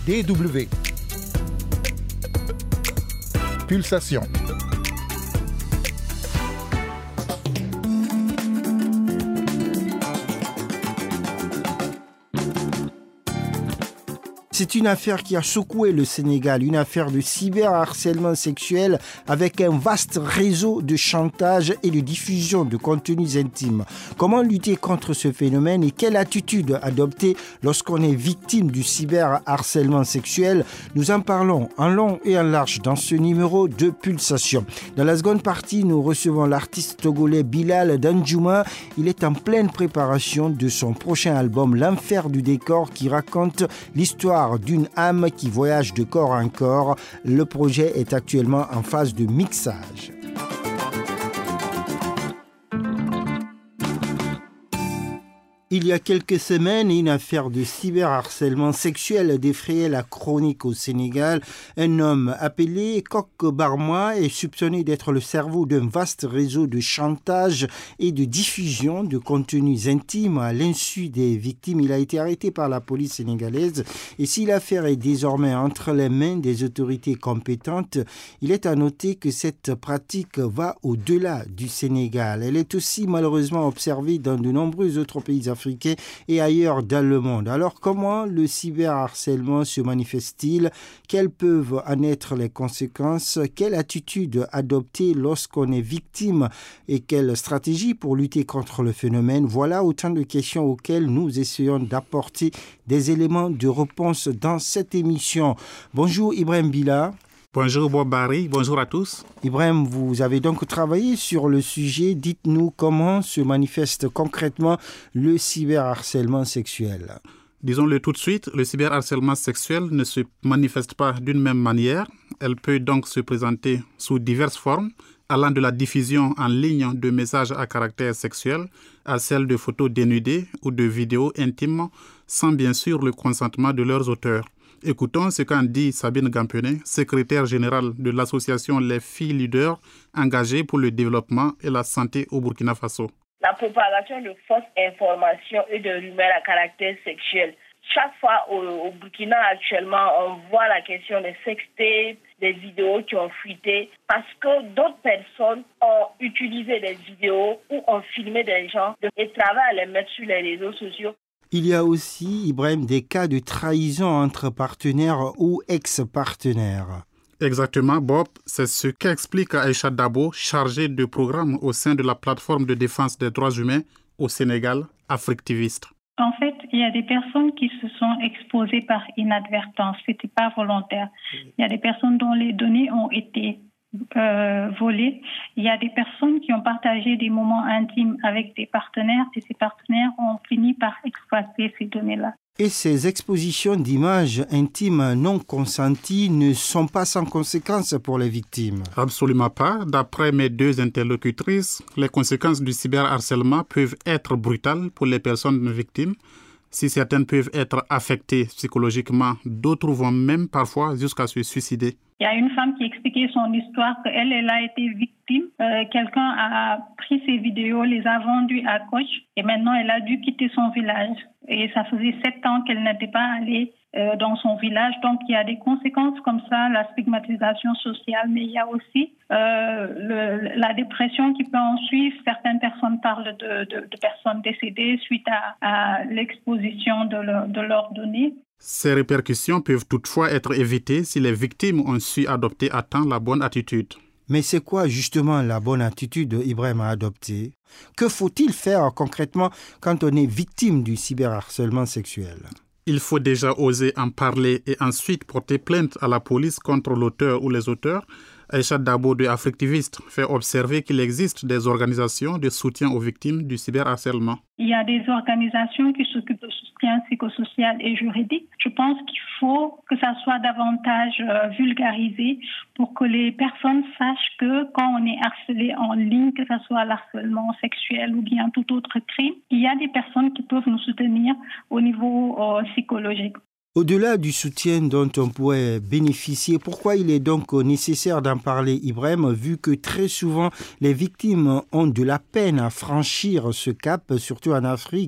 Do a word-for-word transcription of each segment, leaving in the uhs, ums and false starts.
D W. Pulsation. C'est une affaire qui a secoué le Sénégal, une affaire de cyberharcèlement sexuel avec un vaste réseau de chantage et de diffusion de contenus intimes. Comment lutter contre ce phénomène et quelle attitude adopter lorsqu'on est victime du cyberharcèlement sexuel? Nous en parlons en long et en large dans ce numéro de Pulsation. Dans la seconde partie, nous recevons l'artiste togolais Bilal Danjuma. Il est en pleine préparation de son prochain album L'Enfer du décor qui raconte l'histoire d'une âme qui voyage de corps en corps. Le projet est actuellement en phase de mixage. Il y a quelques semaines, une affaire de cyberharcèlement sexuel défrayait la chronique au Sénégal. Un homme appelé Coq Barmois est soupçonné d'être le cerveau d'un vaste réseau de chantage et de diffusion de contenus intimes à l'insu des victimes. Il a été arrêté par la police sénégalaise et si l'affaire est désormais entre les mains des autorités compétentes, il est à noter que cette pratique va au-delà du Sénégal. Elle est aussi malheureusement observée dans de nombreux autres pays africains et ailleurs dans le monde. Alors, comment le cyberharcèlement se manifeste-t-il? Quelles peuvent en être les conséquences? Quelle attitude adopter lorsqu'on est victime? Et quelle stratégie pour lutter contre le phénomène? Voilà autant de questions auxquelles nous essayons d'apporter des éléments de réponse dans cette émission. Bonjour Ibrahim Bila. Bonjour Bob Barry, bonjour à tous. Ibrahim, vous avez donc travaillé sur le sujet. Dites-nous comment se manifeste concrètement le cyberharcèlement sexuel. Disons-le tout de suite, le cyberharcèlement sexuel ne se manifeste pas d'une même manière. Elle peut donc se présenter sous diverses formes, allant de la diffusion en ligne de messages à caractère sexuel à celle de photos dénudées ou de vidéos intimes, sans bien sûr le consentement de leurs auteurs. Écoutons ce qu'en dit Sabine Gampenet, secrétaire générale de l'association Les Filles Leaders, engagée pour le développement et la santé au Burkina Faso. La propagation de fausses informations et de rumeurs à caractère sexuel. Chaque fois au, au Burkina actuellement, on voit la question des sextapes, des vidéos qui ont fuité parce que d'autres personnes ont utilisé des vidéos ou ont filmé des gens et travaillent à les mettre sur les réseaux sociaux. Il y a aussi, Ibrahim, des cas de trahison entre partenaires ou ex-partenaires. Exactement, Bob. C'est ce qu'explique Aïcha Dabo, chargée de programme au sein de la plateforme de défense des droits humains au Sénégal, Africtiviste. En fait, il y a des personnes qui se sont exposées par inadvertance. Ce n'était pas volontaire. Il y a des personnes dont les données ont été Euh, volés. Il y a des personnes qui ont partagé des moments intimes avec des partenaires et ces partenaires ont fini par exploiter ces données-là. Et ces expositions d'images intimes non consenties ne sont pas sans conséquences pour les victimes? Absolument pas. D'après mes deux interlocutrices, les conséquences du cyberharcèlement peuvent être brutales pour les personnes victimes. Si certaines peuvent être affectées psychologiquement, d'autres vont même parfois jusqu'à se suicider. Il y a une femme qui expliquait son histoire qu'elle elle a été victime. Euh, quelqu'un a pris ses vidéos, les a vendues à Coach et maintenant elle a dû quitter son village. Et ça faisait sept ans qu'elle n'était pas allée euh, dans son village. Donc il y a des conséquences comme ça, la stigmatisation sociale, mais il y a aussi euh, le, la dépression qui peut en suivre. Certaines personnes parlent de, de, de personnes décédées suite à, à l'exposition de, leur, de leurs données. Ces répercussions peuvent toutefois être évitées si les victimes ont su adopter à temps la bonne attitude. Mais c'est quoi justement la bonne attitude, Ibrahim, à adopter? Que faut-il faire concrètement quand on est victime du cyberharcèlement sexuel? Il faut déjà oser en parler et ensuite porter plainte à la police contre l'auteur ou les auteurs. Aïcha Dabo de Africtiviste fait observer qu'il existe des organisations de soutien aux victimes du cyberharcèlement. Il y a des organisations qui s'occupent de soutien psychosocial et juridique. Je pense qu'il faut que ça soit davantage euh, vulgarisé pour que les personnes sachent que quand on est harcelé en ligne, que ce soit l'harcèlement sexuel ou bien tout autre crime, il y a des personnes qui peuvent nous soutenir au niveau euh, psychologique. Au-delà du soutien dont on pourrait bénéficier, pourquoi il est donc nécessaire d'en parler, Ibrahim, vu que très souvent les victimes ont de la peine à franchir ce cap, surtout en Afrique?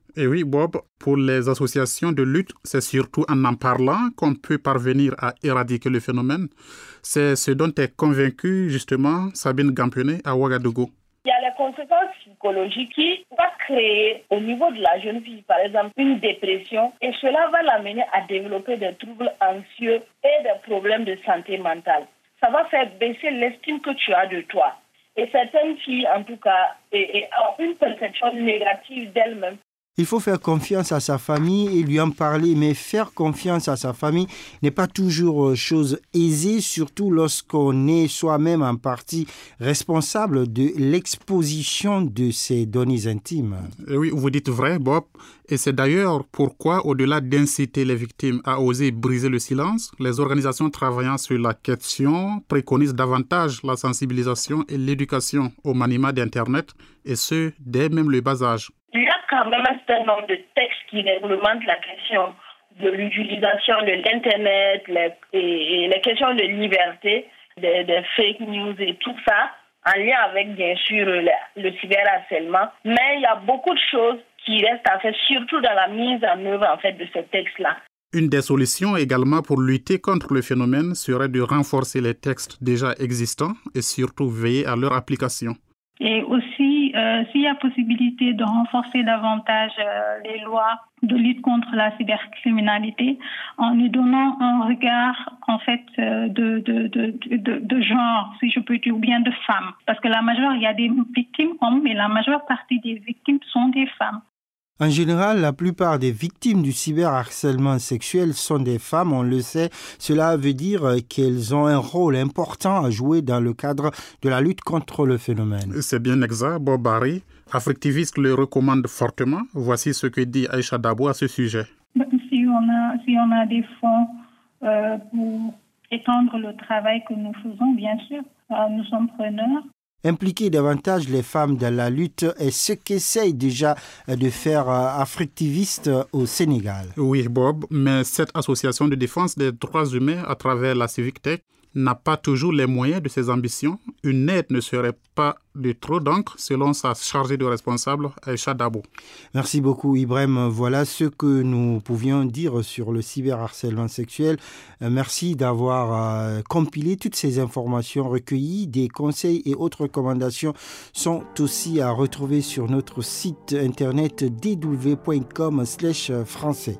Et oui, Bob, pour les associations de lutte, c'est surtout en en parlant qu'on peut parvenir à éradiquer le phénomène. C'est ce dont est convaincue justement Sabine Gampionet à Ouagadougou. Il y a les conséquences psychologiques qui vont créer au niveau de la jeune fille, par exemple, une dépression et cela va l'amener à développer des troubles anxieux et des problèmes de santé mentale. Ça va faire baisser l'estime que tu as de toi. Et certaines filles, en tout cas, ont une perception négative d'elles-mêmes. Il faut faire confiance à sa famille et lui en parler, mais faire confiance à sa famille n'est pas toujours chose aisée, surtout lorsqu'on est soi-même en partie responsable de l'exposition de ses données intimes. Et oui, vous dites vrai, Bob. Et c'est d'ailleurs pourquoi, au-delà d'inciter les victimes à oser briser le silence, les organisations travaillant sur la question préconisent davantage la sensibilisation et l'éducation au maniement d'Internet, et ce, dès même le bas âge. Il y a quand même un certain nombre de textes qui réglementent la question de l'utilisation de l'Internet les, et, et les questions de liberté, des de fake news et tout ça, en lien avec, bien sûr, le, le cyberharcèlement. Mais il y a beaucoup de choses qui restent à faire, surtout dans la mise en œuvre en fait, de ces textes-là. Une des solutions également pour lutter contre le phénomène serait de renforcer les textes déjà existants et surtout veiller à leur application. Et aussi, euh, s'il y a possibilité de renforcer davantage euh, les lois de lutte contre la cybercriminalité en lui donnant un regard en fait euh, de, de, de, de, de genre, si je peux dire, ou bien de femmes. Parce que la majeure, il y a des victimes hommes, mais la majeure partie des victimes sont des femmes. En général, la plupart des victimes du cyberharcèlement sexuel sont des femmes, on le sait. Cela veut dire qu'elles ont un rôle important à jouer dans le cadre de la lutte contre le phénomène. C'est bien exact, Bob Barry. Africtiviste le recommande fortement. Voici ce que dit Aïcha Dabo à ce sujet. Si on a, si on a des fonds euh, pour étendre le travail que nous faisons, bien sûr, euh, nous sommes preneurs. Impliquer davantage les femmes dans la lutte est ce qu'essaye déjà de faire Africtiviste au Sénégal. Oui, Bob, mais cette association de défense des droits humains à travers la Civic Tech n'a pas toujours les moyens de ses ambitions. Une aide ne serait pas de trop, donc, selon sa chargée de responsable, Aïcha Dabo. Merci beaucoup, Ibrahim. Voilà ce que nous pouvions dire sur le cyberharcèlement sexuel. Merci d'avoir euh, compilé toutes ces informations recueillies. Des conseils et autres recommandations sont aussi à retrouver sur notre site internet d w point com slash français.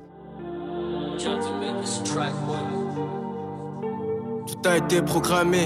Tout a été programmé.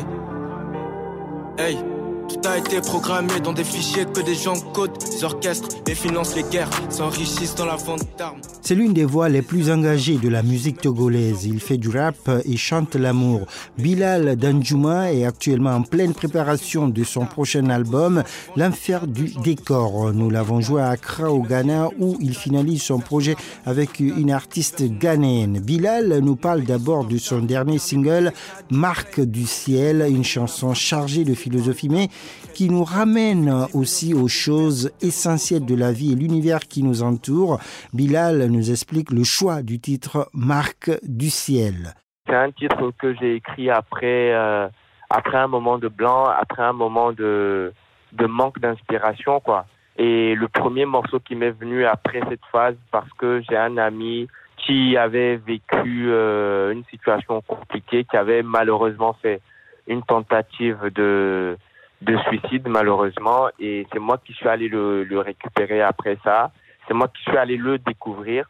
Hey, tout a été programmé dans des fichiers que des gens codent. Les orchestres, les financent les guerres, s'enrichissent dans la vente d'armes. C'est l'une des voix les plus engagées de la musique togolaise. Il fait du rap et chante l'amour. Bilal Danjuma est actuellement en pleine préparation de son prochain album, L'Enfer du décor. Nous l'avons joué à Accra au Ghana où il finalise son projet avec une artiste ghanéenne. Bilal nous parle d'abord de son dernier single, Marque du ciel, une chanson chargée de philosophie mais qui nous ramène aussi aux choses essentielles de la vie et l'univers qui nous entoure. Bilal nous explique le choix du titre Marque du ciel. C'est un titre que j'ai écrit après, euh, après un moment de blanc, après un moment de, de manque d'inspiration, quoi. Et le premier morceau qui m'est venu après cette phase, parce que j'ai un ami qui avait vécu euh, une situation compliquée, qui avait malheureusement fait une tentative de, de suicide, malheureusement. Et c'est moi qui suis allé le, le récupérer après ça. C'est moi qui suis allé le découvrir.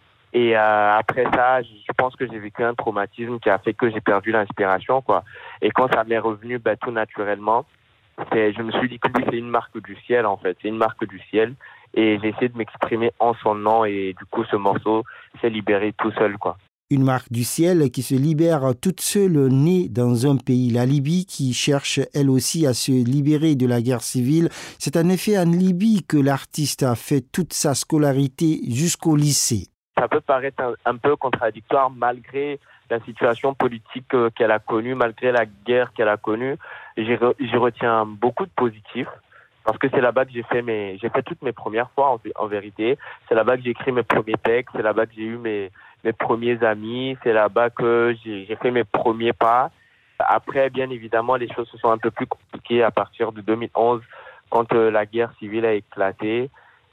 Et euh, après ça, je pense que j'ai vécu un traumatisme qui a fait que j'ai perdu l'inspiration, quoi. Et quand ça m'est revenu, ben, tout naturellement, c'est, je me suis dit que lui, c'est une marque du ciel, en fait. C'est une marque du ciel. Et j'ai essayé de m'exprimer en son nom. Et du coup, ce morceau s'est libéré tout seul, quoi. Une marque du ciel qui se libère toute seule, née dans un pays, la Libye, qui cherche elle aussi à se libérer de la guerre civile. C'est en effet en Libye que l'artiste a fait toute sa scolarité jusqu'au lycée. Ça peut paraître un, un peu contradictoire malgré la situation politique qu'elle a connue, malgré la guerre qu'elle a connue. J'y, re, j'y retiens beaucoup de positifs. Parce que c'est là-bas que j'ai fait mes, j'ai fait toutes mes premières fois en, en vérité. C'est là-bas que j'ai écrit mes premiers textes. C'est là-bas que j'ai eu mes, mes premiers amis. C'est là-bas que j'ai, j'ai fait mes premiers pas. Après, bien évidemment, les choses se sont un peu plus compliquées à partir de deux mille onze, quand euh, la guerre civile a éclaté.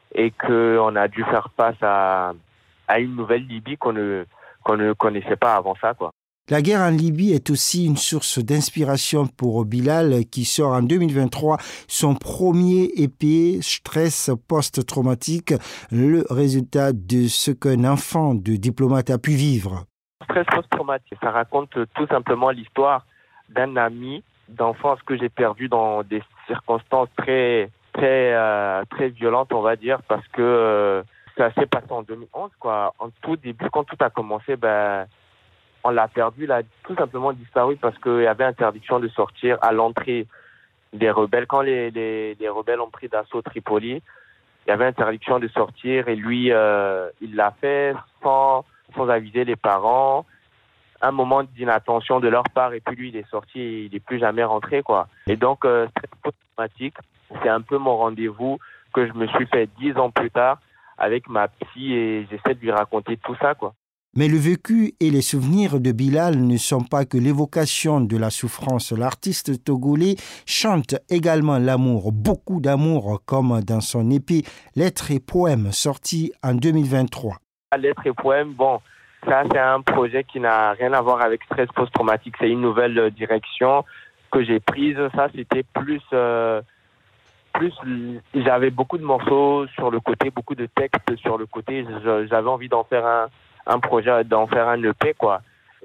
et qu'on a dû faire face à, à une nouvelle Libye qu'on ne, qu'on ne connaissait pas avant ça, quoi. La guerre en Libye est aussi une source d'inspiration pour Bilal qui sort en deux mille vingt-trois son premier E P, Stress post-traumatique, le résultat de ce qu'un enfant de diplomate a pu vivre. Stress post-traumatique, ça raconte tout simplement l'histoire d'un ami d'enfance que j'ai perdu dans des circonstances très, très, euh, très violentes, on va dire, parce que euh, ça s'est passé en deux mille onze, quoi. En tout début, quand tout a commencé, ben, on l'a perdu, il a tout simplement disparu parce qu'il y avait interdiction de sortir à l'entrée des rebelles. Quand les, les, les rebelles ont pris d'assaut Tripoli, il y avait interdiction de sortir et lui, euh, il l'a fait sans, sans aviser les parents. Un moment d'inattention de leur part et puis lui, il est sorti et il n'est plus jamais rentré, quoi. Et donc, euh, stress post-traumatique, c'est un peu mon rendez-vous que je me suis fait dix ans plus tard avec ma psy et j'essaie de lui raconter tout ça, quoi. Mais le vécu et les souvenirs de Bilal ne sont pas que l'évocation de la souffrance. L'artiste togolais chante également l'amour, beaucoup d'amour, comme dans son E P Lettres et poèmes, sorti en deux mille vingt-trois. Lettres et poèmes, bon, ça c'est un projet qui n'a rien à voir avec stress post-traumatique. C'est une nouvelle direction que j'ai prise. Ça, c'était plus... Euh, plus j'avais beaucoup de morceaux sur le côté, beaucoup de textes sur le côté. J'avais envie d'en faire un... un projet, d'en faire un E P, quoi.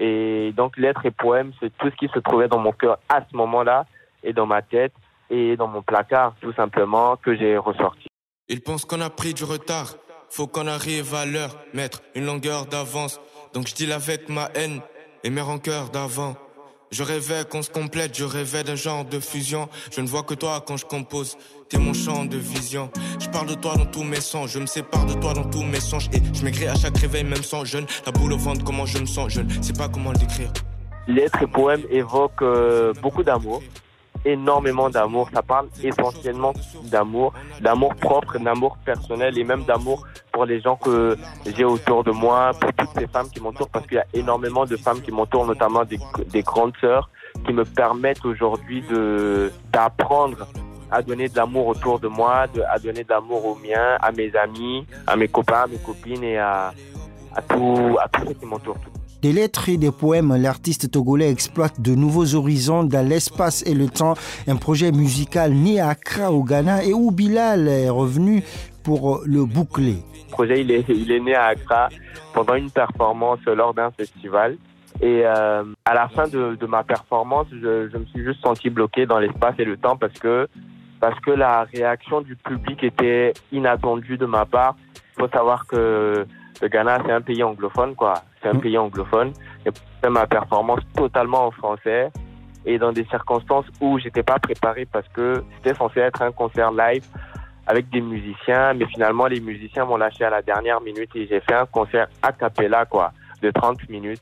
Et donc, lettres et poèmes, c'est tout ce qui se trouvait dans mon cœur à ce moment-là, et dans ma tête, et dans mon placard, tout simplement, que j'ai ressorti. Ils pensent qu'on a pris du retard, faut qu'on arrive à l'heure, mettre une longueur d'avance. Donc je deal avec ma haine et mes rancœurs d'avant. Je rêvais qu'on se complète, je rêvais d'un genre de fusion. Je ne vois que toi quand je compose, t'es mon champ de vision. Je parle de toi dans tous mes sons, je me sépare de toi dans tous mes songes. Et je m'écris à chaque réveil, même sans jeûne. La boule au ventre, comment je me sens, je ne sais pas comment le décrire. Lettres et poèmes évoquent euh, beaucoup d'amour, énormément d'amour. Ça parle essentiellement d'amour, d'amour propre, d'amour personnel et même d'amour pour les gens que j'ai autour de moi, pour toutes ces femmes qui m'entourent, parce qu'il y a énormément de femmes qui m'entourent, notamment des, des grandes sœurs, qui me permettent aujourd'hui de, d'apprendre à donner de l'amour autour de moi, de, à donner de l'amour aux miens, à mes amis, à mes copains, à mes copines et à, à, tout, à tous ceux qui m'entourent. Des lettres et des poèmes, l'artiste togolais exploite de nouveaux horizons dans l'espace et le temps. Un projet musical né à Accra au Ghana et où Bilal est revenu pour le boucler. Le projet, il est, il est né à Accra pendant une performance lors d'un festival. Et euh, à la fin de, de ma performance, je, je me suis juste senti bloqué dans l'espace et le temps parce que, parce que la réaction du public était inattendue de ma part. Il faut savoir que le Ghana, c'est un pays anglophone, quoi. C'est un mmh. pays anglophone. Et fait ma performance totalement en français et dans des circonstances où j'étais pas préparé parce que c'était censé être un concert live avec des musiciens, mais finalement les musiciens m'ont lâché à la dernière minute et j'ai fait un concert a cappella, quoi, de trente minutes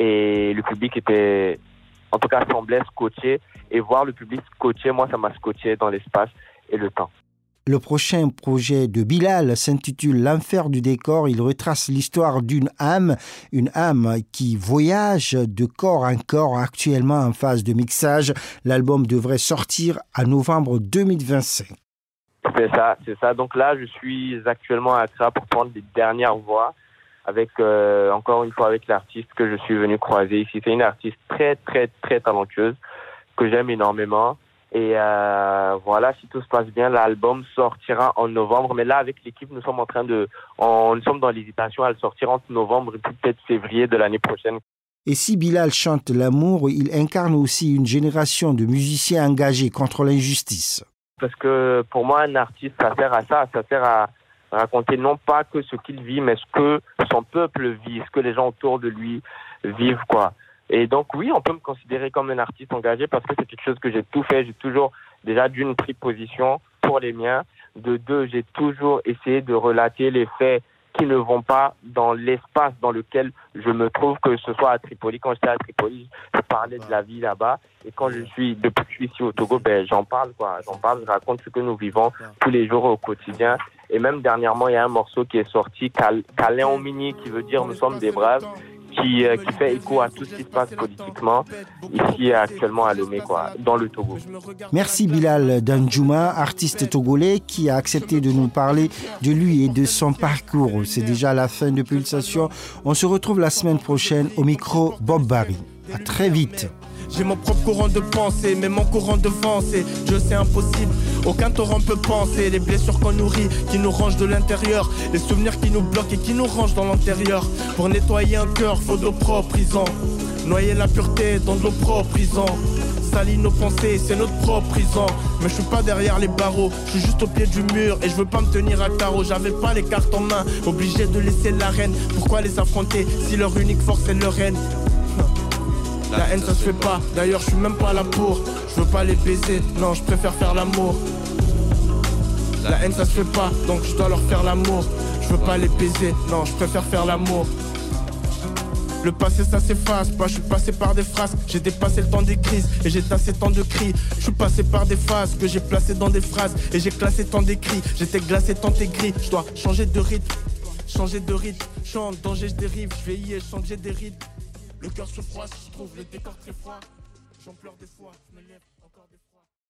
et le public était, en tout cas, semblait scotché et voir le public scotché, moi ça m'a scotché dans l'espace et le temps. Le prochain projet de Bilal s'intitule L'enfer du décor. Il retrace l'histoire d'une âme, une âme qui voyage de corps en corps, actuellement en phase de mixage. L'album devrait sortir en novembre deux mille vingt-cinq. C'est ça, c'est ça. Donc là, je suis actuellement à Accra pour prendre les dernières voix avec, euh, encore une fois, avec l'artiste que je suis venu croiser ici. C'est une artiste très, très, très talentueuse que j'aime énormément. Et euh, voilà, si tout se passe bien, l'album sortira en novembre. Mais là, avec l'équipe, nous sommes en train de, on, nous sommes dans l'hésitation à le sortir entre novembre et peut-être février de l'année prochaine. Et si Bilal chante l'amour, il incarne aussi une génération de musiciens engagés contre l'injustice. Parce que pour moi, un artiste, ça sert à ça, ça sert à raconter non pas que ce qu'il vit, mais ce que son peuple vit, ce que les gens autour de lui vivent, quoi. Et donc oui, on peut me considérer comme un artiste engagé parce que c'est quelque chose que j'ai tout fait. J'ai toujours déjà d'une pris position pour les miens. De deux, j'ai toujours essayé de relater les faits qui ne vont pas dans l'espace dans lequel je me trouve, que ce soit à Tripoli. Quand j'étais à Tripoli, je parlais de la vie là-bas. Et quand je suis, depuis que je suis ici au Togo, ben, j'en parle, quoi. J'en parle, je raconte ce que nous vivons tous les jours au quotidien. Et même dernièrement, il y a un morceau qui est sorti, Cal- Calais en mini, qui veut dire nous sommes des braves, qui, euh, qui fait écho à tout ce qui se passe politiquement ici actuellement à Lomé, quoi, dans le Togo. Merci Bilal Danjuma, artiste togolais qui a accepté de nous parler de lui et de son parcours. C'est déjà la fin de Pulsation. On se retrouve la semaine prochaine au micro Bob Barry. À très vite. J'ai mon propre courant de pensée, mais mon courant de pensée, Dieu c'est impossible, aucun torrent peut penser. Les blessures qu'on nourrit, qui nous rangent de l'intérieur, les souvenirs qui nous bloquent et qui nous rangent dans l'antérieur. Pour nettoyer un cœur, faut de l'eau propre, prison. Noyer la pureté dans de l'eau propre, prison. Salir nos pensées, c'est notre propre prison. Mais je suis pas derrière les barreaux, je suis juste au pied du mur et je veux pas me tenir à carreau. J'avais pas les cartes en main, obligé de laisser l'arène. Pourquoi les affronter si leur unique force est leur haine? La haine ça se fait pas, d'ailleurs je suis même pas là pour. Je veux pas les baiser, non je préfère faire l'amour. La haine ça se fait pas, donc je dois leur faire l'amour. Je veux pas les baiser, non je préfère faire l'amour. Le passé ça s'efface pas, je suis passé par des phrases. J'ai dépassé le temps des crises et j'ai tassé tant de cris. Je suis passé par des phases que j'ai placées dans des phrases. Et j'ai classé tant d'écrits, j'étais glacé tant aigri. Je dois changer de rythme, changer de rythme. Je suis en danger, je dérive, je vais y échanger j'ai des rides. Le cœur se froisse, je trouve le décor très froid. J'en pleure des fois, je me lève encore des fois.